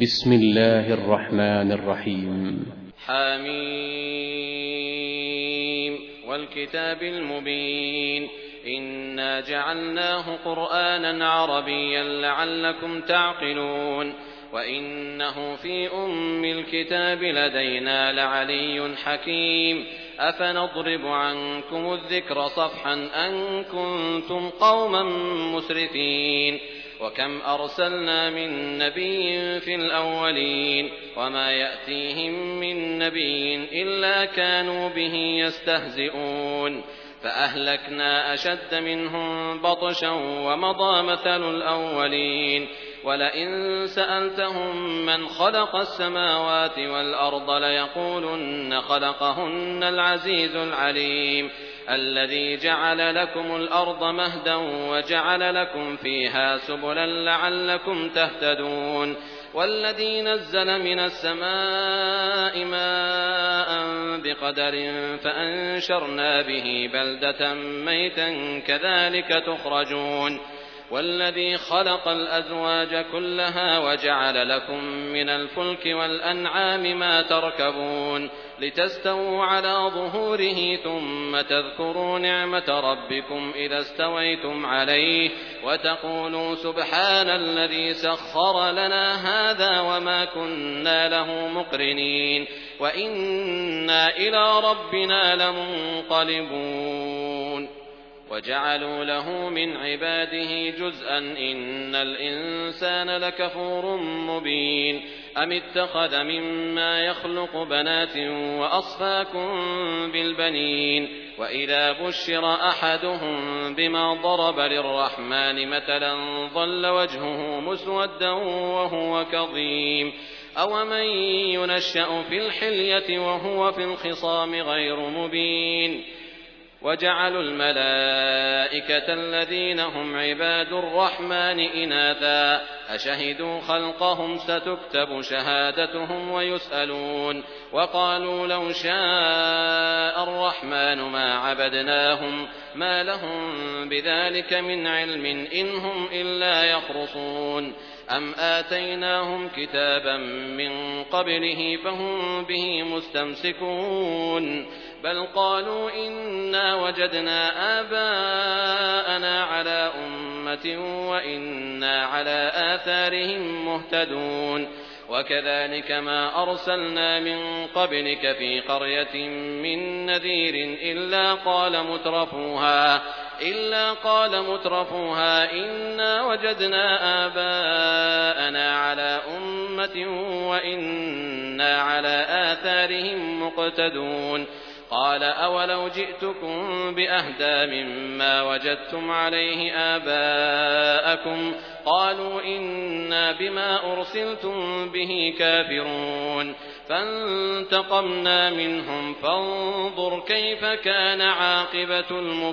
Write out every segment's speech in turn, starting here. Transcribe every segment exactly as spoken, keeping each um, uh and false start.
بسم الله الرحمن الرحيم. حميم والكتاب المبين إنا جعلناه قرآنا عربيا لعلكم تعقلون وإنه في أم الكتاب لدينا لعلي حكيم أفنضرب عنكم الذكر صفحا أن كنتم قوما مسرفين وكم أرسلنا من نبي في الأولين وما يأتيهم من نبي إلا كانوا به يستهزئون فأهلكنا أشد منهم بطشا ومضى مثل الأولين ولئن سألتهم من خلق السماوات والأرض ليقولن خلقهن العزيز العليم الذي جعل لكم الأرض مهدا وجعل لكم فيها سبلا لعلكم تهتدون والذي نزل من السماء ماء بقدر فأنشرنا به بلدة ميتا كذلك تخرجون والذي خلق الأزواج كلها وجعل لكم من الفلك والأنعام ما تركبون لتستووا على ظهوره ثم تذكروا نعمة ربكم إذا استويتم عليه وتقولوا سبحان الذي سخر لنا هذا وما كنا له مقرنين وإنا إلى ربنا لمنقلبون وجعلوا له من عباده جزءا إن الإنسان لكفور مبين أم اتخذ مما يخلق بنات وأصفاكم بالبنين وإذا بشر أحدهم بما ضرب للرحمن مثلا ظل وجهه مسودا وهو كظيم أومن ينشأ في الحلية وهو في الخصام غير مبين وجعلوا الملائكة الذين هم عباد الرحمن إناثا أشهدوا خلقهم ستكتب شهادتهم ويسألون وقالوا لو شاء الرحمن ما عبدناهم ما لهم بذلك من علم إن هم إلا يخرصون أم آتيناهم كتابا من قبله فهم به مستمسكون بل قالوا إنا وجدنا آباءنا على أمة وإنا على آثارهم مهتدون وكذلك ما أرسلنا من قبلك في قرية من نذير إلا قال مترفوها إلا قال مترفوها إنا وجدنا آباءنا على أمة وإنا على آثارهم مقتدون قال أولو جئتكم بأهدى مما وجدتم عليه آباءكم قالوا إنا بما أرسلتم به كافرون فانتقمنا منهم فانظر كيف كان عاقبة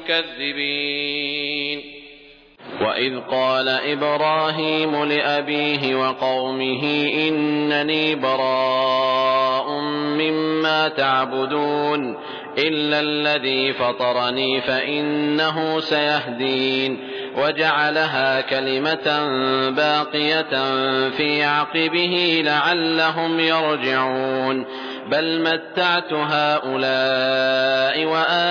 المكذبين وإذ قال إبراهيم لأبيه وقومه إنني براء مما تعبدون إلا الذي فطرني فإنه سيهدين وجعلها كلمة باقية في عقبه لعلهم يرجعون بل متعت هؤلاء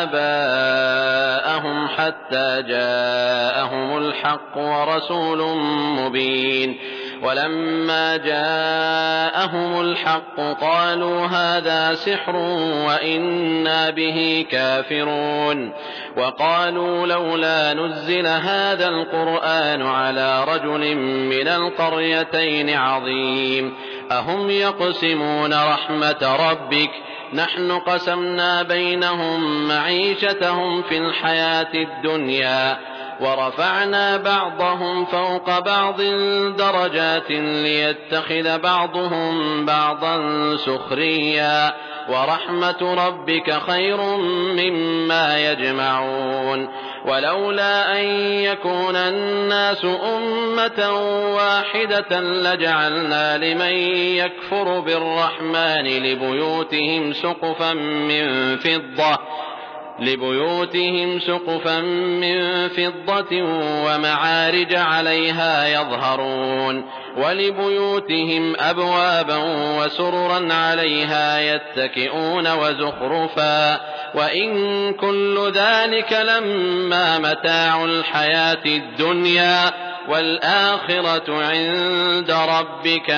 وآباءهم حتى جاءهم الحق ورسول مبين ولما جاءهم الحق قالوا هذا سحر وإنا به كافرون وقالوا لولا نزل هذا القرآن على رجل من القريتين عظيم أهم يقسمون رحمة ربك نحن قسمنا بينهم معيشتهم في الحياة الدنيا ورفعنا بعضهم فوق بعض درجات ليتخذ بعضهم بعضا سخريا ورحمة ربك خير مما يجمعون ولولا أن يكون الناس أمة واحدة لجعلنا لمن يكفر بالرحمن لبيوتهم سقفا من فضة لبيوتهم سقفا من فضة ومعارج عليها يظهرون ولبيوتهم أبوابا وسررا عليها يتكئون وزخرفا وإن كل ذلك لما متاع الحياة الدنيا والآخرة عند ربك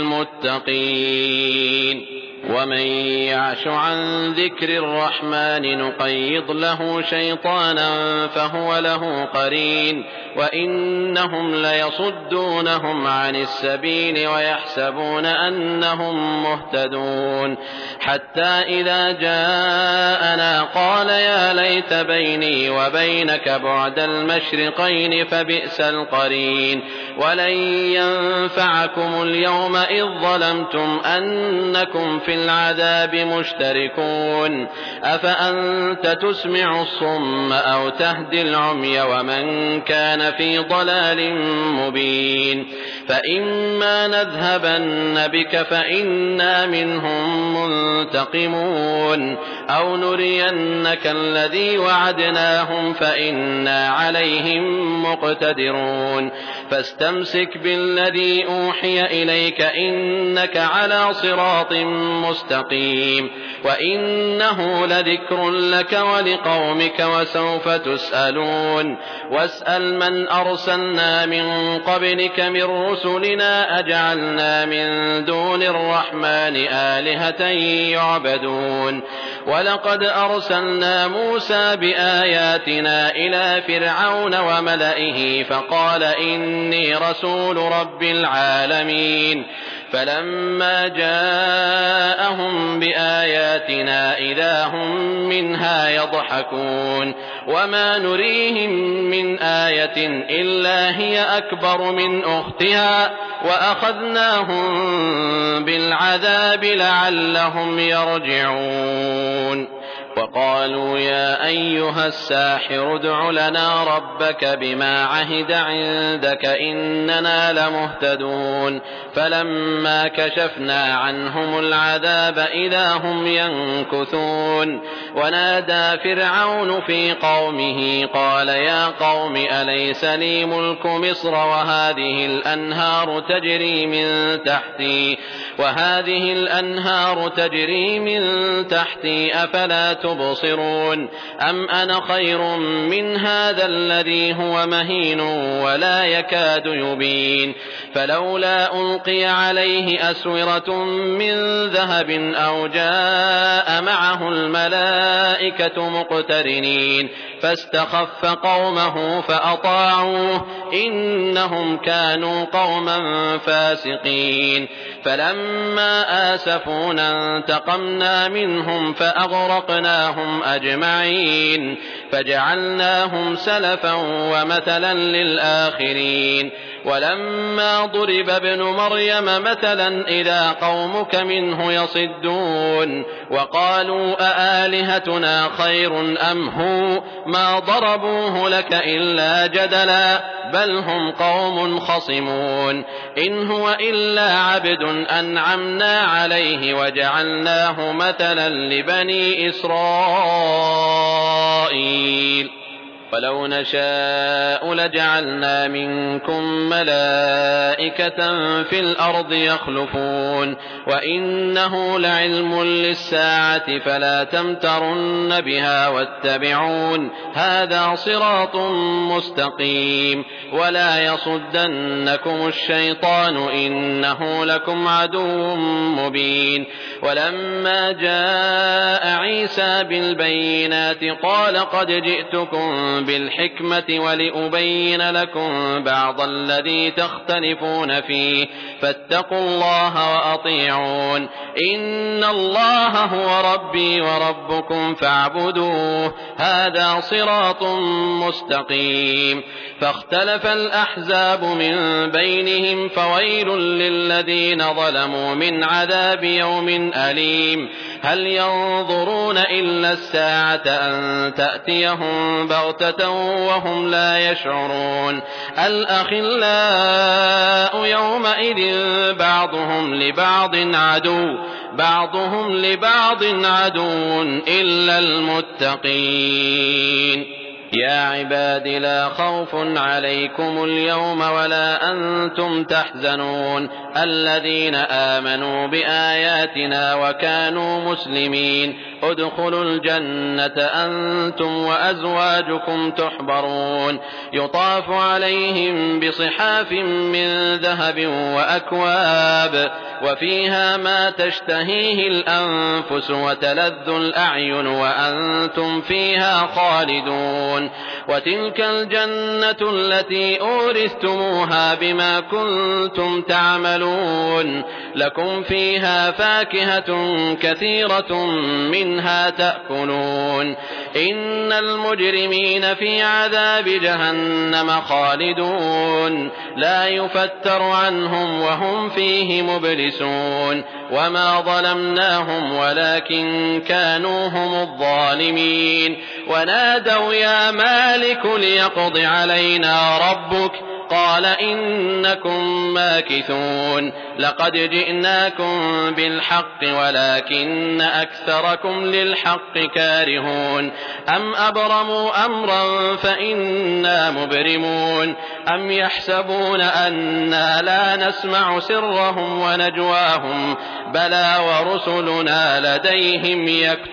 للمتقين ومن يعش عن ذكر الرحمن نقيض له شيطانا فهو له قرين وإنهم ليصدونهم عن السبيل ويحسبون أنهم مهتدون حتى إذا جاءنا قال يا ليت بيني وبينك بعد المشرقين فبئس القرين ولن ينفعكم اليوم إذ ظلمتم أنكم في العذاب مشتركون أفأنت تسمع الصم أو تهدي العمي ومن كان في ضلال مبين فإما نذهبن بك فإنا منهم منتقمون أو نرينك الذي وعدناهم فإنا عليهم مقتدرون فاستمسك بالذي أوحي إليك إنك على صراط مستقيم وإنه لذكر لك ولقومك وسوف تسألون واسأل من أرسلنا من قبلك من رسلنا أجعلنا من دون الرحمن آلهة يعبدون ولقد أرسلنا موسى بآياتنا إلى فرعون وملئه فقال إني رسول رب العالمين فلما جاءهم بآياتنا إذا هم منها يضحكون وما نريهم من آية إلا هي أكبر من أختها وأخذناهم بالعذاب لعلهم يرجعون وقالوا يا أيها الساحر ادع لنا ربك بما عهد عندك إننا لمهتدون فلما كشفنا عنهم العذاب إذا هم ينكثون ونادى فرعون في قومه قال يا قوم أليس لي ملك مصر وهذه الأنهار تجري من تحتي وهذه الأنهار تجري من تحتي أفلا تبصرون أم أنا خير من هذا الذي هو مهين ولا يكاد يبين فلولا ألقي عليه أسورة من ذهب أو جاء معه الملائكة مقترنين فاستخف قومه فأطاعوه إنهم كانوا قوما فاسقين فلما آسفونا انتقمنا منهم فأغرقناهم أجمعين فجعلناهم سلفا ومثلا للآخرين ولما ضرب ابن مريم مثلا إذا قومك منه يصدون وقالوا أآلهتنا خير أم هو ما ضربوه لك إلا جدلا بل هم قوم خصمون إن هو إلا عبد أنعمنا عليه وجعلناه مثلا لبني إسرائيل ولو نشاء لجعلنا منكم ملائكة في الأرض يخلفون وإنه لعلم للساعة فلا تمترن بها واتبعون هذا صراط مستقيم ولا يصدنكم الشيطان إنه لكم عدو مبين ولما جاء عيسى بالبينات قال قد جئتكم بالحكمة ولأبين لكم بعض الذي تختلفون فيه فاتقوا الله وأطيعون إن الله هو ربي وربكم فاعبدوه هذا صراط مستقيم فاختلف الأحزاب من بينهم فويل للذين ظلموا من عذاب يوم أليم هل ينظرون إلا الساعة أن تأتيهم بغتة وهم لا يشعرون الأخلاء يومئذ بعضهم لبعض عدو بعضهم لبعض عدو إلا المتقين يا عباد لا خوف عليكم اليوم ولا أنتم تحزنون الذين آمنوا بآياتنا وكانوا مسلمين ادخلوا الجنة أنتم وأزواجكم تحبرون يطاف عليهم بصحاف من ذهب وأكواب وفيها ما تشتهيه الأنفس وتلذ الأعين وأنتم فيها خالدون وتلك الجنة التي أورثتموها بما كنتم تعملون لكم فيها فاكهة كثيرة منها تأكلون إن المجرمين في عذاب جهنم خالدون لا يفتر عنهم وهم فيه مبلسون وما ظلمناهم ولكن كانوا هم الظالمين ونادوا يا مالك ليقض علينا ربك قال إنكم ماكثون لقد جئناكم بالحق ولكن أكثركم للحق كارهون أم أبرموا أمرا فإنا مبرمون أم يحسبون أنا لا نسمع سرهم ونجواهم بلى ورسلنا لديهم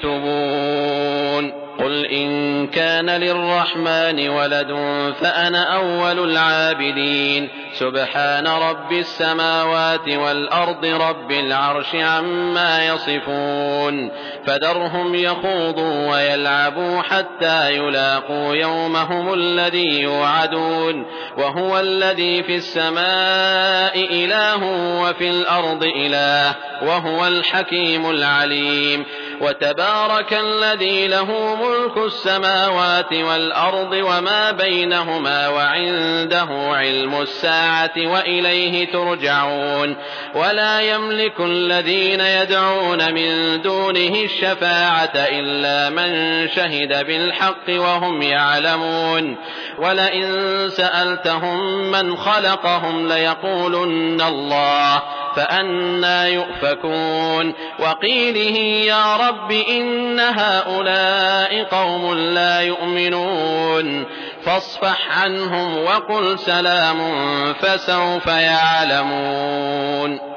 يكتبون قل إن كان للرحمن ولد فأنا أول العابدين سبحان رب السماوات والأرض رب العرش عما يصفون فذرهم يخوضوا ويلعبوا حتى يلاقوا يومهم الذي يوعدون وهو الذي في السماء إله وفي الأرض إله وهو الحكيم العليم وتبارك الذي له ملك السماوات والأرض وما بينهما وعنده علم الساعة وإليه ترجعون ولا يملك الذين يدعون من دونه الشفاعة إلا من شهد بالحق وهم يعلمون ولئن سألتهم من خلقهم ليقولن الله فأنى يؤفكون وقيله يا رب إن هؤلاء قوم لا يؤمنون فاصفح عنهم وقل سلام فسوف يعلمون